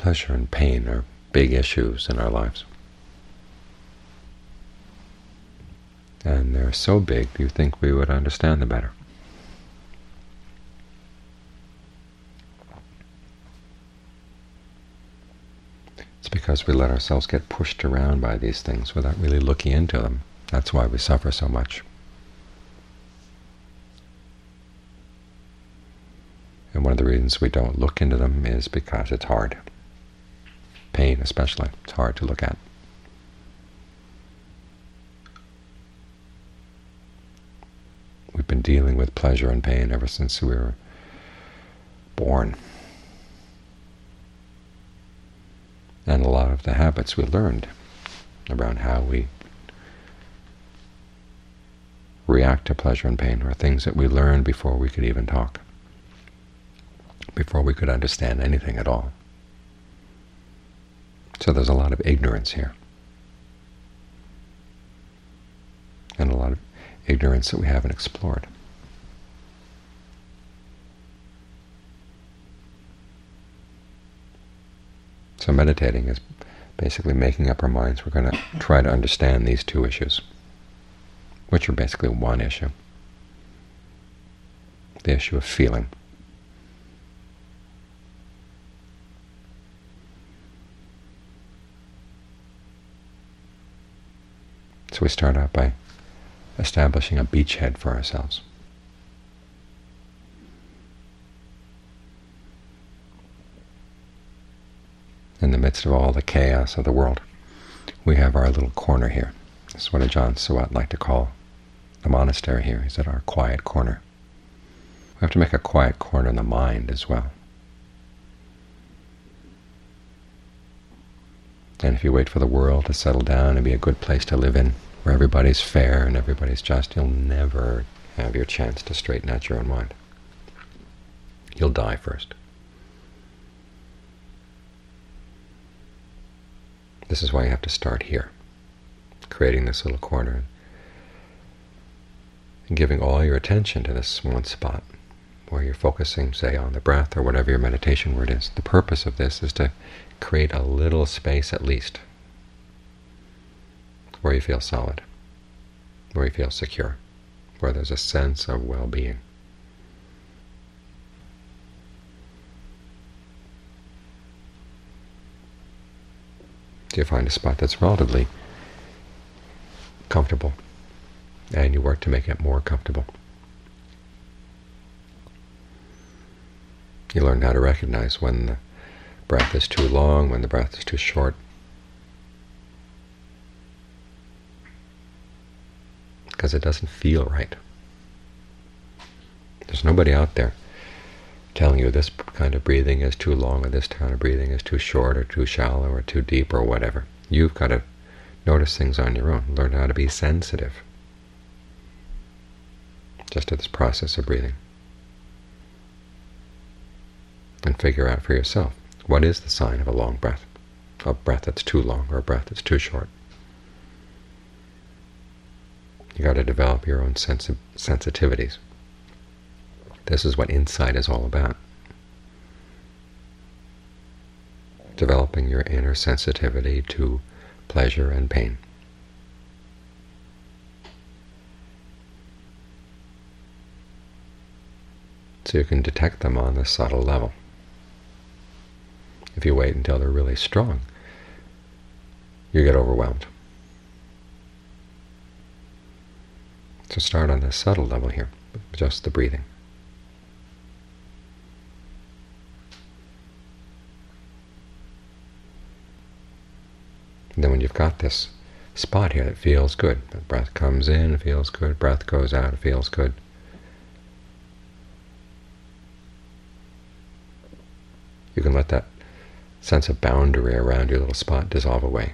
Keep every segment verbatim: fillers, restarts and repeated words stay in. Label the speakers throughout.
Speaker 1: pleasure and pain are big issues in our lives. And they're so big you think we would understand them better. It's because we let ourselves get pushed around by these things without really looking into them. That's why we suffer so much. And one of the reasons we don't look into them is because it's hard. Pain especially, it's hard to look at. We've been dealing with pleasure and pain ever since we were born. And a lot of the habits we learned around how we react to pleasure and pain are things that we learned before we could even talk, before we could understand anything at all. So there's a lot of ignorance here, and a lot of ignorance that we haven't explored. So meditating is basically making up our minds we're going to try to understand these two issues, which are basically one issue, the issue of feeling. So we start out by establishing a beachhead for ourselves. In the midst of all the chaos of the world, we have our little corner here. This is what Ajahn Suwat liked to call the monastery here. He said, our quiet corner. We have to make a quiet corner in the mind as well. And if you wait for the world to settle down and be a good place to live in, where everybody's fair and everybody's just, you'll never have your chance to straighten out your own mind. You'll die first. This is why you have to start here, creating this little corner and giving all your attention to this one spot where you're focusing, say, on the breath or whatever your meditation word is. The purpose of this is to create a little space at least where you feel solid, where you feel secure, where there's a sense of well-being. So you find a spot that's relatively comfortable, and you work to make it more comfortable. You learn how to recognize when the breath is too long, when the breath is too short. Because it doesn't feel right. There's nobody out there telling you this kind of breathing is too long, or this kind of breathing is too short, or too shallow, or too deep, or whatever. You've got to notice things on your own. Learn how to be sensitive just to this process of breathing. And figure out for yourself, what is the sign of a long breath? A breath that's too long, or a breath that's too short. You've got to develop your own sensi sensitivities. This is what insight is all about. Developing your inner sensitivity to pleasure and pain. So you can detect them on the subtle level. If you wait until they're really strong, you get overwhelmed. So start on the subtle level here, just the breathing. And then when you've got this spot here that feels good, the breath comes in, it feels good, breath goes out, it feels good, you can let that sense of boundary around your little spot dissolve away.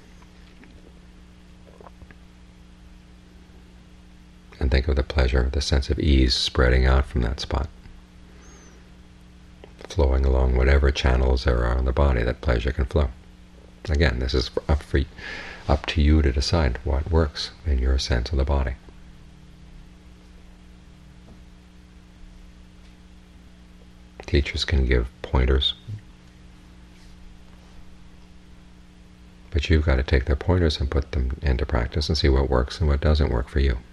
Speaker 1: And think of the pleasure, the sense of ease spreading out from that spot, flowing along whatever channels there are in the body that pleasure can flow. Again, this is up, for, up to you to decide what works in your sense of the body. Teachers can give pointers But you've got to take their pointers and put them into practice and see what works and what doesn't work for you.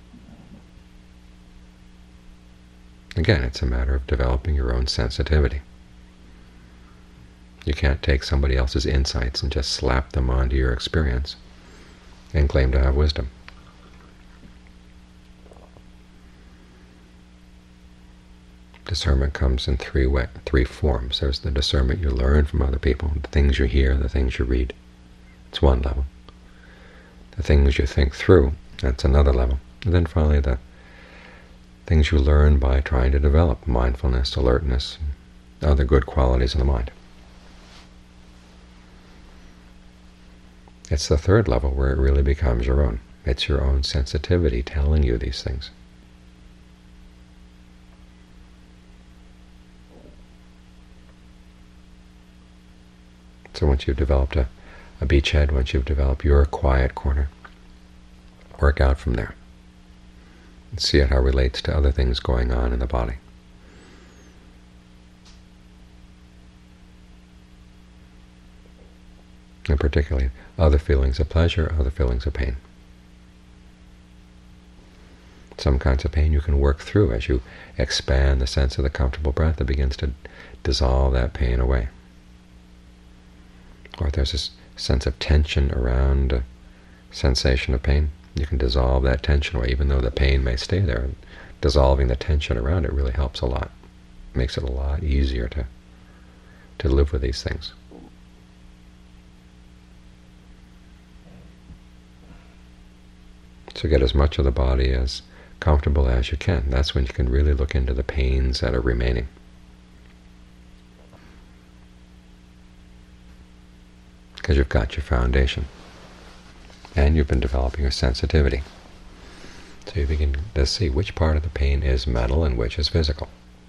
Speaker 1: Again, it's a matter of developing your own sensitivity. You can't take somebody else's insights and just slap them onto your experience and claim to have wisdom. Discernment comes in three way, three forms. There's the discernment you learn from other people, the things you hear, the things you read. It's one level. The things you think through, that's another level. And then finally the things you learn by trying to develop mindfulness, alertness, and other good qualities of the mind. It's the third level where it really becomes your own. It's your own sensitivity telling you these things. So once you've developed a, a beachhead, once you've developed your quiet corner, work out from there. And see how it relates to other things going on in the body. And particularly other feelings of pleasure, other feelings of pain. Some kinds of pain you can work through as you expand the sense of the comfortable breath. It begins to dissolve that pain away. Or if there's this sense of tension around a sensation of pain, you can dissolve that tension away, even though the pain may stay there. And dissolving the tension around it really helps a lot. It makes it a lot easier to, to live with these things. So get as much of the body as comfortable as you can. That's when you can really look into the pains that are remaining. Because you've got your foundation, and you've been developing your sensitivity. So you begin to see which part of the pain is mental and which is physical.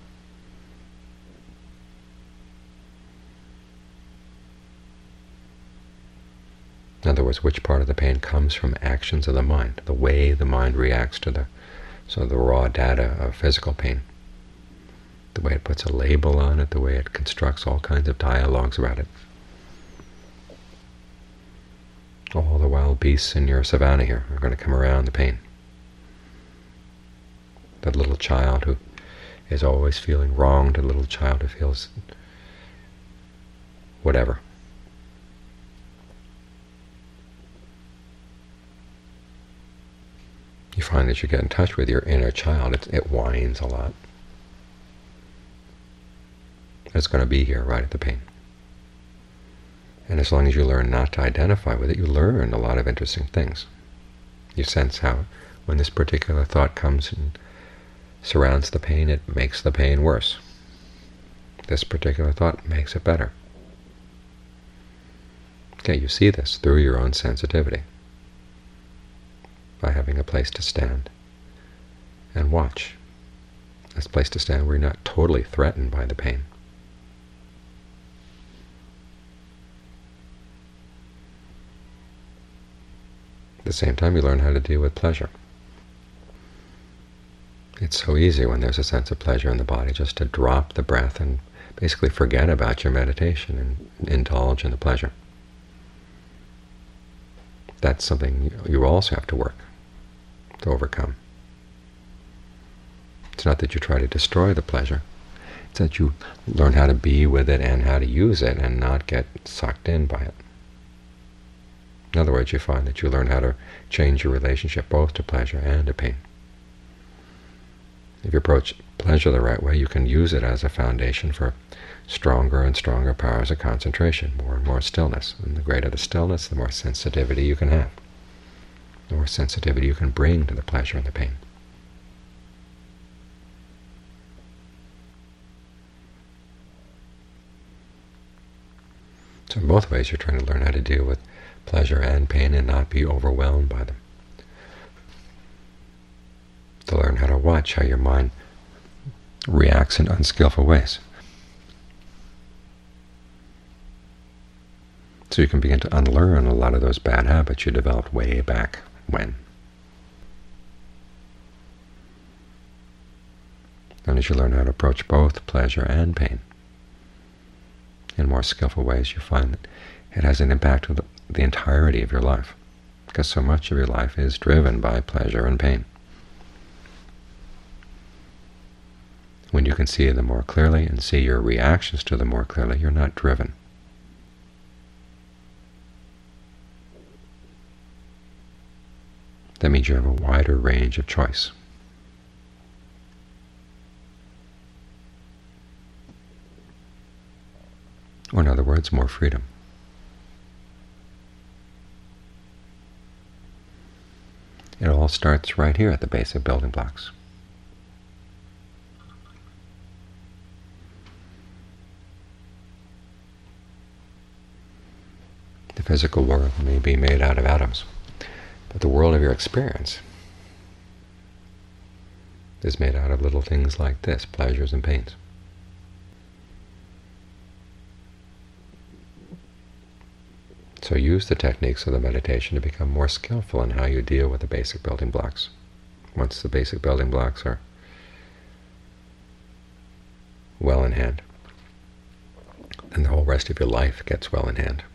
Speaker 1: In other words, which part of the pain comes from actions of the mind, the way the mind reacts to the, so the raw data of physical pain, the way it puts a label on it, the way it constructs all kinds of dialogues about it. All the wild beasts in your savannah here are going to come around the pain. That little child who is always feeling wronged, a little child who feels whatever. You find that you get in touch with your inner child. It, it whines a lot. It's going to be here right at the pain. And as long as you learn not to identify with it, you learn a lot of interesting things. You sense how when this particular thought comes and surrounds the pain, it makes the pain worse. This particular thought makes it better. Okay, you see this through your own sensitivity by having a place to stand and watch. This place to stand where you're not totally threatened by the pain. At the same time, you learn how to deal with pleasure. It's so easy when there's a sense of pleasure in the body just to drop the breath and basically forget about your meditation and indulge in the pleasure. That's something you also have to work to overcome. It's not that you try to destroy the pleasure. It's that you learn how to be with it and how to use it and not get sucked in by it. In other words, you find that you learn how to change your relationship both to pleasure and to pain. If you approach pleasure the right way, you can use it as a foundation for stronger and stronger powers of concentration, more and more stillness. And the greater the stillness, the more sensitivity you can have, the more sensitivity you can bring to the pleasure and the pain. So in both ways, you're trying to learn how to deal with pleasure and pain and not be overwhelmed by them. To learn how to watch how your mind reacts in unskillful ways. So you can begin to unlearn a lot of those bad habits you developed way back when. And as you learn how to approach both pleasure and pain in more skillful ways, you find that it has an impact the entirety of your life, because so much of your life is driven by pleasure and pain. When you can see them more clearly and see your reactions to them more clearly, you're not driven. That means you have a wider range of choice. Or in other words, more freedom. It all starts right here at the basic building blocks. The physical world may be made out of atoms, but the world of your experience is made out of little things like this, pleasures and pains. So use the techniques of the meditation to become more skillful in how you deal with the basic building blocks. Once the basic building blocks are well in hand, then the whole rest of your life gets well in hand.